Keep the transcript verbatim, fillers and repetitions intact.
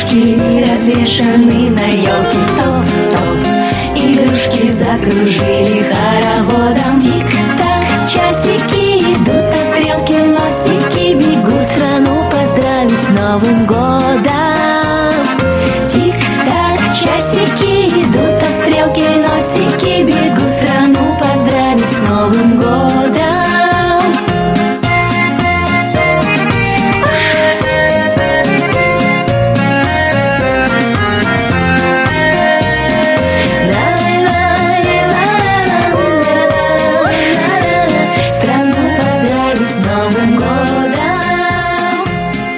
Игрушки развешаны на елке, топ-топ. Игрушки закружили хороводом. Тик-так, часики идут, а стрелки носики бегут страну поздравить с Новым годом.